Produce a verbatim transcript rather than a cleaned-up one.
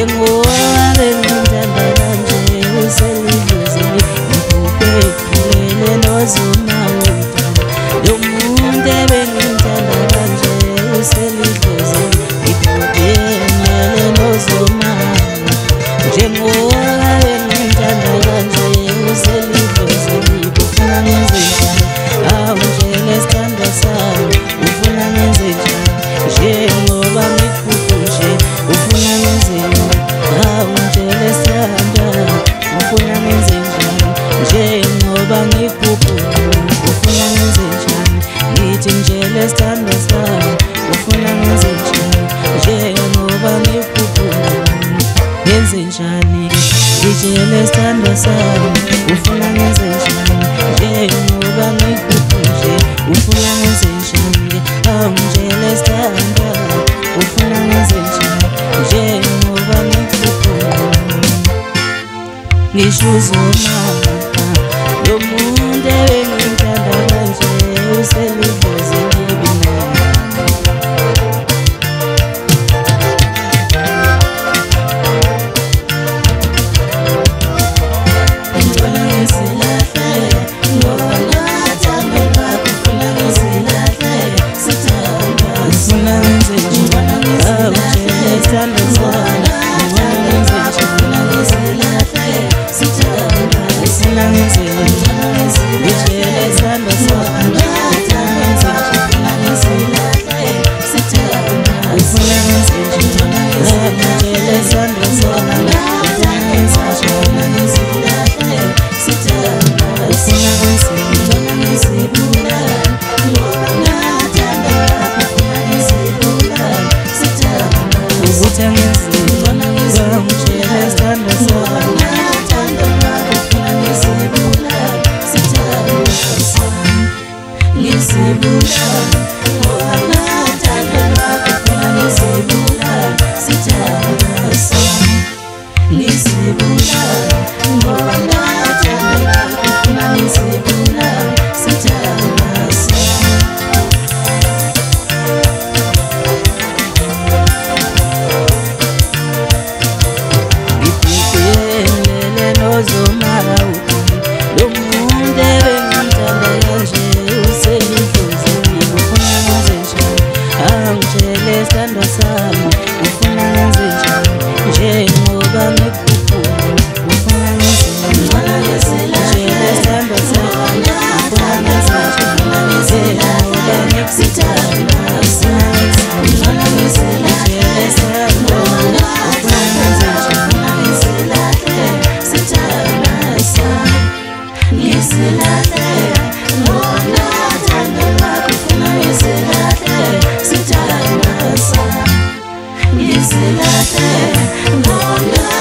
njengoba bengithanda kanje uselidlozile ngikuphelele nozuma uthando lo muntu ebengithanda kanje uselidlozile ngikuphelele nozuma njengoba bengithanda kanje uselidlozile ufuna ngenze njani awungitshele sithando sami ufuna ngenze njani njengoba ngikuphuphe nje ufuna ngenze njani awungitshele sithando ufuna ngenze njani njengoba ngikuphuphe ufuna ngenze njani ngithi ngitshele sithando sami ufuna ngenze njani njengoba ngikuphuphe ngenze njani ngitshele sithando sami ufuna ngenze njani njengoba ngikuphuphe nje ufuna ngenze njani awungitshele sithando ufuna ngenze njani njengoba ngikuphuphe ngisho uzomama lo muntu ebengithanda kanje uselidlozile Ngisilahla, ngona